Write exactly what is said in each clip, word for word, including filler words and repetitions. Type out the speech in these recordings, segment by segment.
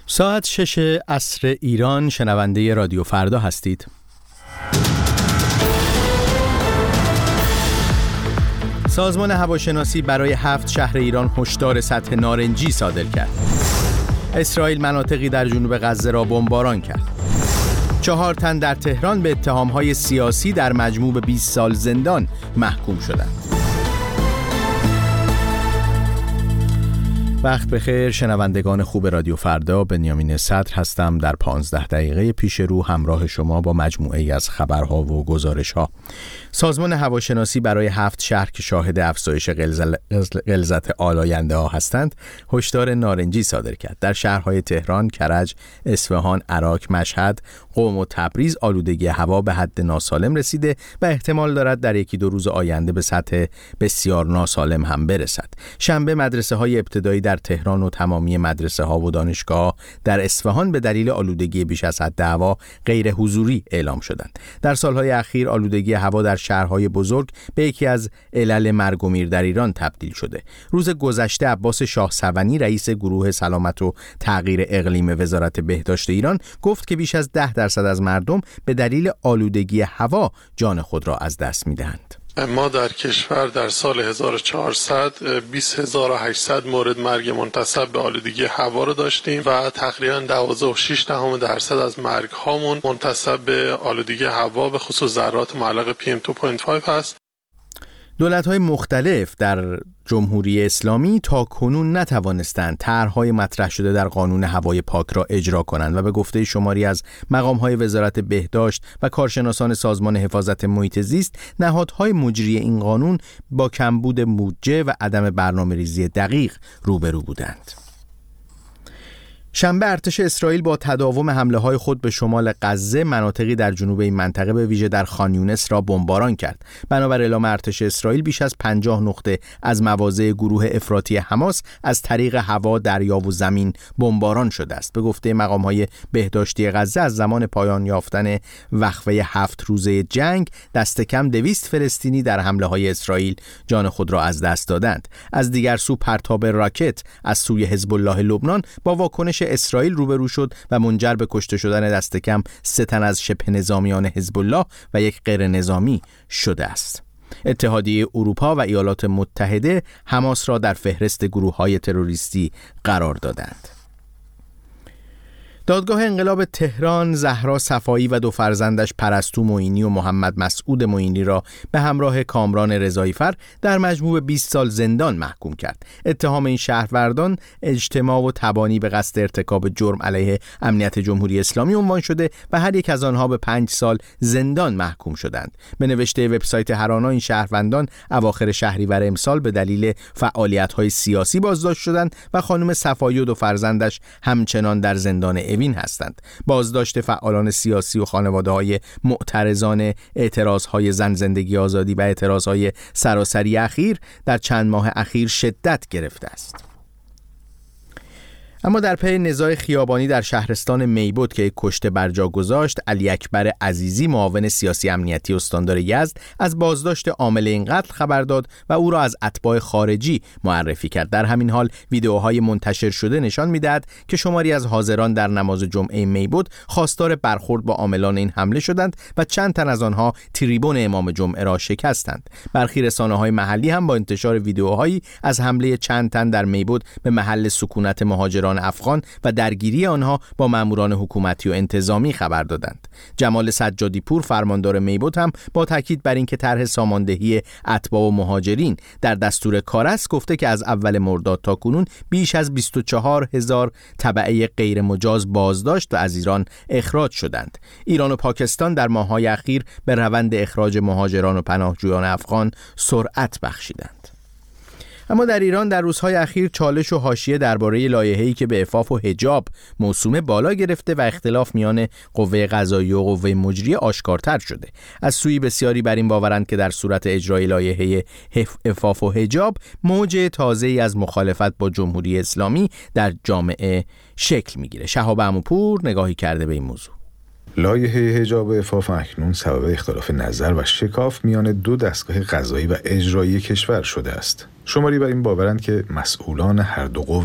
ساعت شش عصر ایران، شنونده رادیو فردا هستید. سازمان هواشناسی برای هفت شهر ایران هشدار سطح نارنجی صادر کرد. اسرائیل مناطقی در جنوب غزه را بمباران کرد. چهار تن در تهران به اتهام‌های سیاسی در مجموع به بیست سال زندان محکوم شدند. وقت بخیر شنوندگان خوب رادیو فردا، بنیامین صدر هستم. در پانزده دقیقه پیش رو همراه شما با مجموعه‌ای از خبرها و گزارش‌ها. سازمان هواشناسی برای هفت شهر که شاهد افزایش غلظت آلاینده ها هستند هشدار نارنجی صادر کرد. در شهرهای تهران، کرج، اصفهان، عراق، مشهد، قم و تبریز آلودگی هوا به حد ناسالم رسیده و احتمال دارد در یکی دو روز آینده به سطح بسیار ناسالم هم برسد. شنبه مدرسه های ابتدایی در تهران و تمامی مدرسه ها و دانشگاه در اصفهان به دلیل آلودگی بیش از حد هوا غیر حضوری اعلام شدند. در سالهای اخیر آلودگی هوا در شهرهای بزرگ به یکی از علل مرگ و میر در ایران تبدیل شده. روز گذشته عباس شاه سونی رئیس گروه سلامت و تغییر اقلیم وزارت بهداشت ایران گفت که بیش از ده درصد از مردم به دلیل آلودگی هوا جان خود را از دست می‌دهند. ما در کشور در سال هزار و چهارصد بیست هزار و هشتصد مورد مرگ منتسب به آلودگی هوا رو داشتیم و تقریباً دوازده و شش دهم درصد از مرگ هامون منتسب به آلودگی هوا به خصوص ذرات معلق پی ام دو نقطه پنج هست. دولت‌های مختلف در جمهوری اسلامی تا کنون نتوانستند طرح‌های مطرح شده در قانون هوای پاک را اجرا کنند و به گفته شماری از مقام‌های وزارت بهداشت و کارشناسان سازمان حفاظت محیط زیست، نهادهای مجری این قانون با کمبود بودجه و عدم برنامه‌ریزی دقیق روبرو بودند. شنبه ارتش اسرائیل با تداوم حمله‌های خود به شمال غزه مناطقی در جنوب این منطقه به ویژه در خان یونس را بمباران کرد. بنابر اعلام ارتش اسرائیل بیش از پنجاه نقطه از مواضع گروه افراطی حماس از طریق هوا، دریا و زمین بمباران شده است. به گفته مقام‌های بهداشتی غزه از زمان پایان یافتن وقفه هفت روزه جنگ دست کم دویست فلسطینی در حمله‌های اسرائیل جان خود را از دست دادند. از دیگر سو پرتاب راکت از سوی حزب الله لبنان با واکنش اسرائیل روبرو شد و منجر به کشته شدن دست کم سه تن از شبه نظامیان حزب الله و یک غیر نظامی شده است. اتحادیه اروپا و ایالات متحده حماس را در فهرست گروه‌های تروریستی قرار دادند. دادگاه انقلاب تهران زهرا صفایی و دو فرزندش پرستو معینی و محمد مسعود معینی را به همراه کامران رضایی‌فر در مجموع بیست سال زندان محکوم کرد. اتهام این شهروندان اجتماع و تبانی به قصد ارتکاب جرم علیه امنیت جمهوری اسلامی عنوان شده و هر یک از آنها به پنج سال زندان محکوم شدند. به نوشته وبسایت هرانا این شهروندان اواخر شهریور امسال به دلیل فعالیت‌های سیاسی بازداشت شدند و خانم صفایی و دو فرزندش همچنان در زندان اوین هستند. بازداشت فعالان سیاسی و خانواده‌های معترضان اعتراضهای زن زندگی آزادی و اعتراضهای سراسری اخیر در چند ماه اخیر شدت گرفته است. اما در پی نزاع خیابانی در شهرستان میبود که کشته برجا گذاشت، علی اکبر عزیزی معاون سیاسی امنیتی استاندار یزد از بازداشت عامل این قتل خبر داد و او را از اتباع خارجی معرفی کرد. در همین حال ویدئوهای منتشر شده نشان می‌دهد که شماری از حاضران در نماز جمعه میبود خواستار برخورد با عاملان این حمله شدند و چند تن از آنها تریبون امام جمعه را شکستند. برخی رسانه‌های محلی هم با انتشار ویدئوهایی از حمله چند تن در میبود به محل سکونت مهاجران افغان و درگیری آنها با ماموران حکومتی و انتظامی خبر دادند. جمال سجادی پور فرماندار میبود هم با تاکید بر اینکه طرح ساماندهی اتباع و مهاجرین در دستور کار است گفته که از اول مرداد تا کنون بیش از بیست و چهار هزار تبعه غیر مجاز بازداشت و از ایران اخراج شدند. ایران و پاکستان در ماه‌های اخیر به روند اخراج مهاجران و پناهجویان افغان سرعت بخشیدند. اما در ایران در روزهای اخیر چالش و حاشیه درباره لایحه‌ای که به عفاف و حجاب موسومه بالا گرفته و اختلاف میان قوه قضاییه و قوه مجریه آشکارتر شده. از سوی بسیاری بر این باورند که در صورت اجرای لایحه عفاف و حجاب موج تازه‌ای از مخالفت با جمهوری اسلامی در جامعه شکل میگیره. شهاب عموپور نگاهی کرده به این موضوع. لایحه حجاب عفاف اکنون سبب اختلاف نظر و شکاف میان دو دستگاه قضایی و اجرایی کشور شده است. شماری بر این باورند که مسئولان هر دو قوه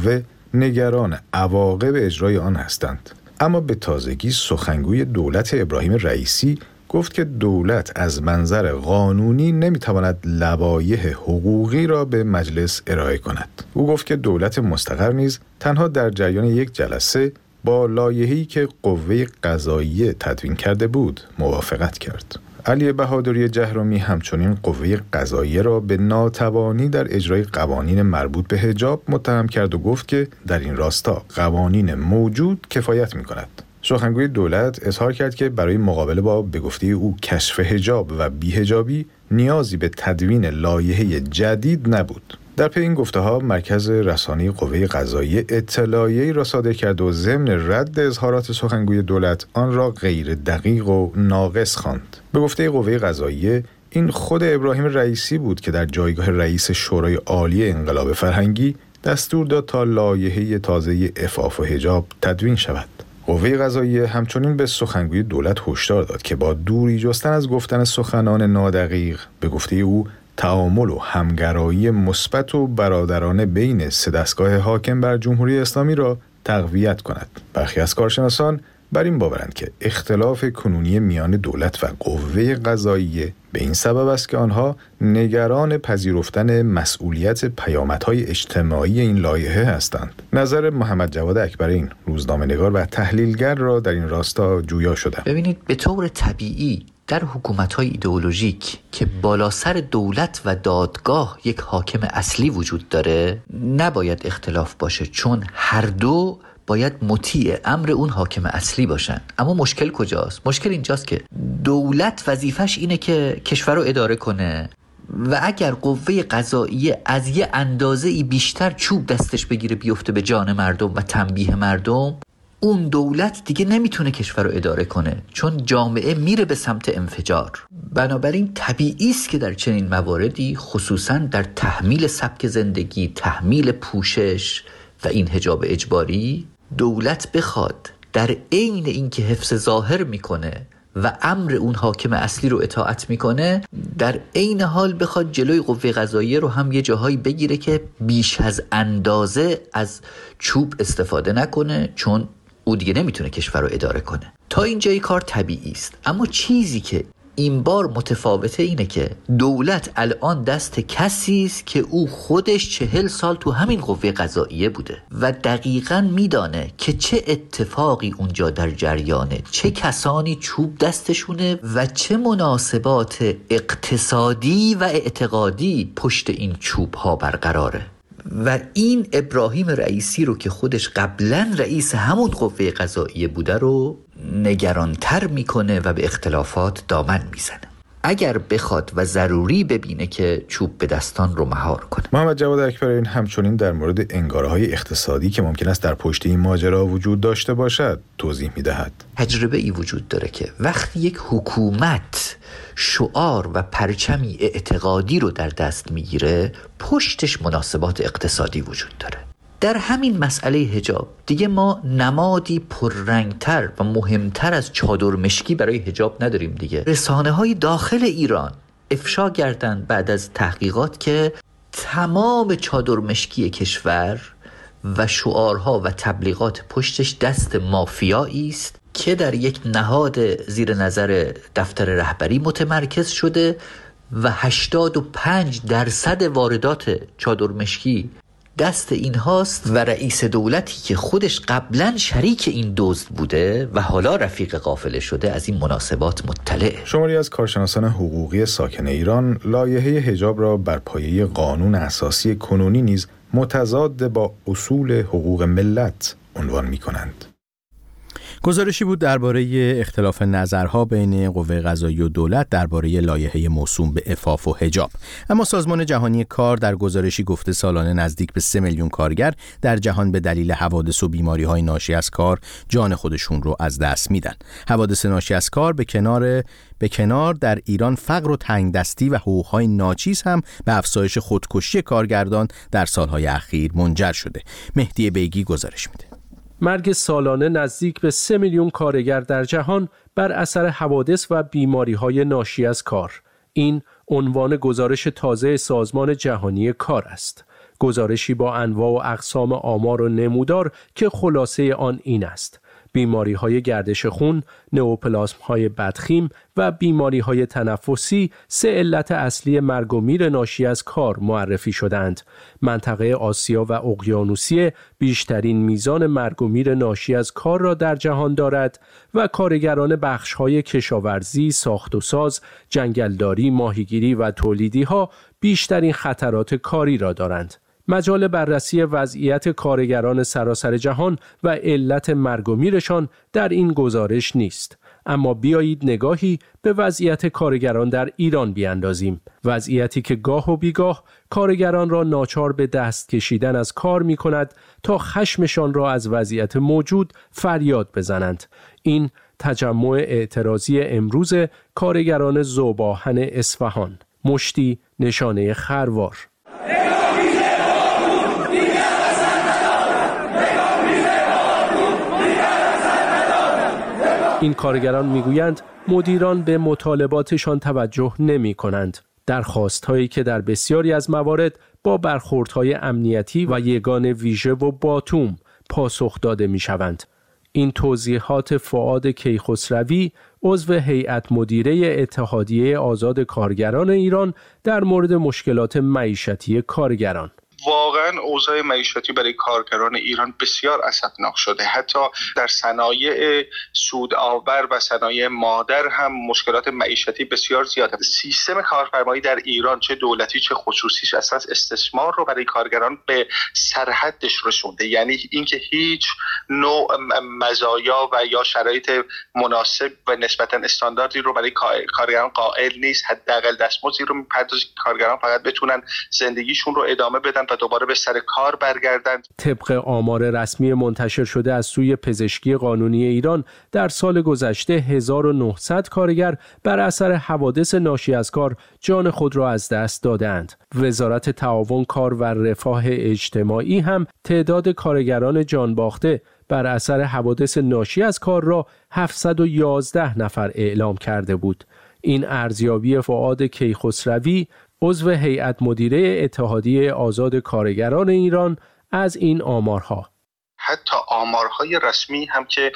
نگران عواقب اجرای آن هستند. اما به تازگی سخنگوی دولت ابراهیم رئیسی گفت که دولت از منظر قانونی نمیتواند لوایح حقوقی را به مجلس ارائه کند. او گفت که دولت مستقر نیز تنها در جریان یک جلسه با لایحه‌ای که قوه قضاییه تدوین کرده بود موافقت کرد. علی بهادری جهرمی همچنین قوه قضاییه را به ناتوانی در اجرای قوانین مربوط به حجاب متهم کرد و گفت که در این راستا قوانین موجود کفایت می‌کند. سخنگوی دولت اظهار کرد که برای مقابله با به گفته او کشف حجاب و بی‌حجابی نیازی به تدوین لایحه جدید نبود. در پی این گفته‌ها مرکز رسانه‌ای قوه قضاییه اطلاعیه‌ای را صادر کرد و ضمن رد اظهارات سخنگوی دولت آن را غیر دقیق و ناقص خواند. به گفته قوه قضاییه این خود ابراهیم رئیسی بود که در جایگاه رئیس شورای عالی انقلاب فرهنگی دستور داد تا لایحه تازه عفاف و حجاب تدوین شود. قوه قضاییه همچنین به سخنگوی دولت هشدار داد که با دوری جستن از گفتن سخنان نادقیق به گفته او تعامل و همگرایی مثبت و برادرانه بین سه دستگاه حاکم بر جمهوری اسلامی را تقویت کند. برخی از کارشناسان بر این باورند که اختلاف کنونی میان دولت و قوه قضاییه به این سبب است که آنها نگران پذیرفتن مسئولیت پیامدهای اجتماعی این لایحه هستند. نظر محمد جواد اکبرین، روزنامه‌نگار و تحلیلگر را در این راستا جویا شدم. ببینید، به طور طبیعی در حکومت‌های ایدئولوژیک که بالا سر دولت و دادگاه یک حاکم اصلی وجود داره نباید اختلاف باشه، چون هر دو باید مطیع امر اون حاکم اصلی باشن. اما مشکل کجاست؟ مشکل اینجاست که دولت وظیفش اینه که کشور رو اداره کنه و اگر قوه قضاییه از یه اندازه‌ای بیشتر چوب دستش بگیره بیفته به جان مردم و تنبیه مردم، اون دولت دیگه نمیتونه کشور رو اداره کنه، چون جامعه میره به سمت انفجار. بنابراین طبیعی است که در چنین مواردی، خصوصا در تحمیل سبک زندگی، تحمیل پوشش و این حجاب اجباری، دولت بخواد در عین اینکه حفظ ظاهر میکنه و امر اون حاکم اصلی رو اطاعت میکنه، در عین حال بخواد جلوی قوه قضاییه رو هم یه جاهایی بگیره که بیش از اندازه از چوب استفاده نکنه، چون او دیگه نمیتونه کشور رو اداره کنه. تا اینجای کار طبیعی است. اما چیزی که این بار متفاوته اینه که دولت الان دست کسی است که او خودش چهل سال تو همین قوه قضاییه بوده و دقیقاً میدانه که چه اتفاقی اونجا در جریانه، چه کسانی چوب دستشونه و چه مناسبات اقتصادی و اعتقادی پشت این چوب ها برقراره. و این ابراهیم رئیسی رو که خودش قبلا رئیس همون قوه قضاییه بوده رو نگرانتر میکنه و به اختلافات دامن میزنه، اگر بخواد و ضروری ببینه که چوب به دستان رو مهار کنه. محمد جواد اکبرین همچنین در مورد انگاره‌های اقتصادی که ممکن است در پشت این ماجرا وجود داشته باشد توضیح میدهد. تجربه ای وجود داره که وقتی یک حکومت شعار و پرچمی اعتقادی رو در دست میگیره، پشتش مناسبات اقتصادی وجود داره. در همین مسئله حجاب دیگه ما نمادی پررنگتر و مهمتر از چادر مشکی برای حجاب نداریم دیگه. رسانه های داخل ایران افشا کردند بعد از تحقیقات که تمام چادر مشکی کشور و شعارها و تبلیغات پشتش دست مافیایی است که در یک نهاد زیر نظر دفتر رهبری متمرکز شده و هشتاد و پنج درصد واردات چادر مشکی دست این هاست و رئیس دولتی که خودش قبلا شریک این دزد بوده و حالا رفیق قافله شده از این مناسبات مطلع. شماری از کارشناسان حقوقی ساکن ایران لایحه حجاب را بر پایه قانون اساسی کنونی نیز متضاد با اصول حقوق ملت عنوان می‌کنند. گزارشی بود درباره اختلاف نظرها بین قوه قضاییه و دولت درباره لایحه موسوم به عفاف و حجاب. اما سازمان جهانی کار در گزارشی گفته سالانه نزدیک به سه میلیون کارگر در جهان به دلیل حوادث و بیماری‌های ناشی از کار جان خودشون رو از دست میدن. حوادث ناشی از کار به کنار به کنار در ایران فقر و تنگدستی و حقوق‌های ناچیز هم به افزایش خودکشی کارگردان در سالهای اخیر منجر شده. مهدی بیگی گزارش میده. مرگ سالانه نزدیک به سه میلیون کارگر در جهان بر اثر حوادث و بیماری‌های ناشی از کار. این عنوان گزارش تازه سازمان جهانی کار است. گزارشی با انواع و اقسام آمار و نمودار که خلاصه آن این است: بیماری‌های گردش خون، نئوپلاسم‌های بدخیم و بیماری‌های تنفسی سه علت اصلی مرگ و میر ناشی از کار معرفی شدند. منطقه آسیا و اقیانوسیه بیشترین میزان مرگ و میر ناشی از کار را در جهان دارد و کارگران بخش‌های کشاورزی، ساخت و ساز، جنگلداری، ماهیگیری و تولیدی‌ها بیشترین خطرات کاری را دارند. مجال بررسی وضعیت کارگران سراسر جهان و علت مرگ و میرشان در این گزارش نیست. اما بیایید نگاهی به وضعیت کارگران در ایران بیاندازیم. وضعیتی که گاه و بیگاه کارگران را ناچار به دست کشیدن از کار می کند تا خشمشان را از وضعیت موجود فریاد بزنند. این تجمع اعتراضی امروز کارگران ذوب‌آهن اصفهان، مشتی نشانه خروار. این کارگران میگویند مدیران به مطالباتشان توجه نمی کنند. درخواست‌هایی که در بسیاری از موارد با برخوردهای امنیتی و یگان ویژه و باتوم پاسخ داده می شوند. این توضیحات فؤاد کیخسروی، عضو هیئت مدیره اتحادیه آزاد کارگران ایران در مورد مشکلات معیشتی کارگران. واقعا اوضاع معیشتی برای کارگران ایران بسیار اسفناک شده. حتی در صنایع سودآور و صنایع مادر هم مشکلات معیشتی بسیار زیاده. سیستم کارفرمایی در ایران چه دولتی چه خصوصیش اصلا استثمار رو برای کارگران به سرحدش رسونده. یعنی اینکه هیچ نوع مزایا و یا شرایط مناسب و نسبتا استانداردی رو برای کارگران قائل نیست. حداقل دستمزدی رو می‌پردازه که کارگران فقط بتونن زندگیشون رو ادامه بدن و دوباره به سر کار برگردند. طبق آمار رسمی منتشر شده از سوی پزشکی قانونی ایران، در سال گذشته هزار و نهصد کارگر بر اثر حوادث ناشی از کار جان خود را از دست دادند. وزارت تعاون کار و رفاه اجتماعی هم تعداد کارگران جان باخته بر اثر حوادث ناشی از کار را هفتصد و یازده نفر اعلام کرده بود. این ارزیابی فؤاد کیخسروی، عضو هیئت مدیره اتحادیه آزاد کارگران ایران، از این آمارها. حتی آمارهای رسمی هم که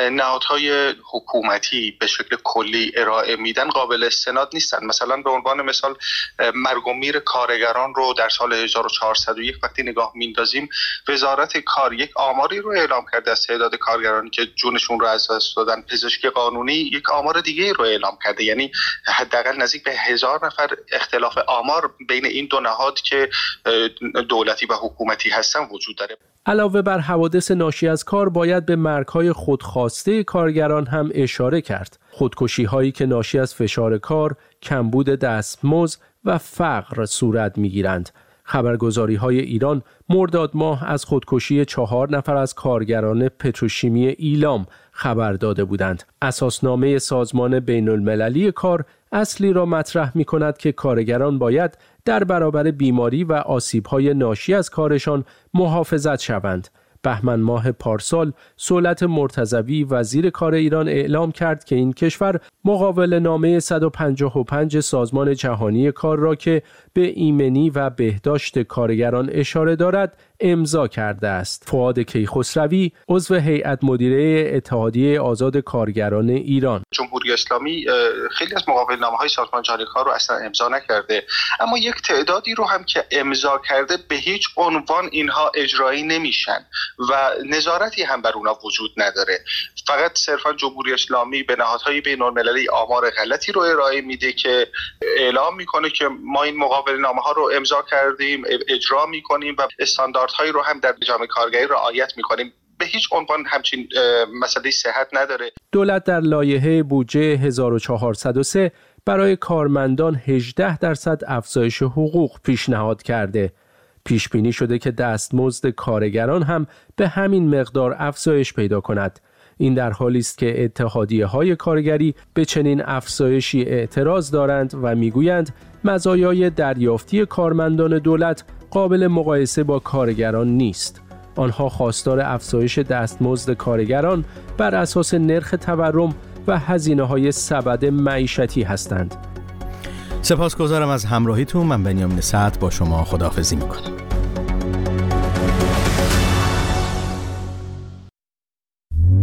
نهادهای حکومتی به شکل کلی ارائه میدن قابل استناد نیستن. مثلا به عنوان مثال مرگ و میر کارگران رو در سال هزار و چهارصد و یک وقتی نگاه میندازیم، وزارت کار یک آماری رو اعلام کرده از تعداد کارگرانی که جونشون رو از دست دادن. پزشکی قانونی یک آمار دیگه رو اعلام کرده. یعنی حداقل نزدیک به هزار نفر اختلاف آمار بین این دو نهاد که دولتی و حکومتی هستن وجود داره. علاوه بر حوادث ناشی از کار، باید به مرگ‌های خودخواسته کارگران هم اشاره کرد. خودکشی‌هایی که ناشی از فشار کار، کمبود دستمزد و فقر صورت می‌گیرند. خبرگزاری‌های ایران مرداد ماه از خودکشی چهار نفر از کارگران پتروشیمی ایلام خبر داده بودند. اساسنامه سازمان بین‌المللی کار اصلی را مطرح می‌کند که کارگران باید در برابر بیماری و آسیب‌های ناشی از کارشان محافظت شوند. بهمن ماه پارسال صولت مرتضوی وزیر کار ایران اعلام کرد که این کشور مقابل نامه صد و پنجاه و پنج سازمان جهانی کار را که به ایمنی و بهداشت کارگران اشاره دارد امضا کرده است. فؤاد کیخسروی، عضو هیئت مدیره اتحادیه آزاد کارگران ایران: جمهوری اسلامی خیلی از مقابلنامه‌های سازمان جهانی کار رو اصلا امضا نکرده، اما یک تعدادی رو هم که امضا کرده به هیچ عنوان اینها اجرایی نمیشن و نظارتی هم بر اونها وجود نداره. فقط صرفا جمهوری اسلامی به نهادهای بین‌المللی آمار غلطی رو ارائه میده که اعلام میکنه که ما این مقابلنامه‌ها رو امضا کردیم، اجرا میکنیم و استانداردهایی رو هم در جامعه کارگری رعایت میکنیم. به هیچ عنوان همچین مسئله صحت نداره. دولت در لایحه بودجه هزار و چهارصد و سه برای کارمندان هجده درصد افزایش حقوق پیشنهاد کرده. پیش بینی شده که دستمزد کارگران هم به همین مقدار افزایش پیدا کند. این در حالی است که اتحادیه‌های کارگری به چنین افزایشی اعتراض دارند و میگویند مزایای دریافتی کارمندان دولت قابل مقایسه با کارگران نیست. آنها خواستار افزایش دستمزد کارگران بر اساس نرخ تورم و هزینه‌های سبد معیشتی هستند. سپاسگزارم از همراهیتون. من بنیامین سعد با شما خداحافظی می‌کنم.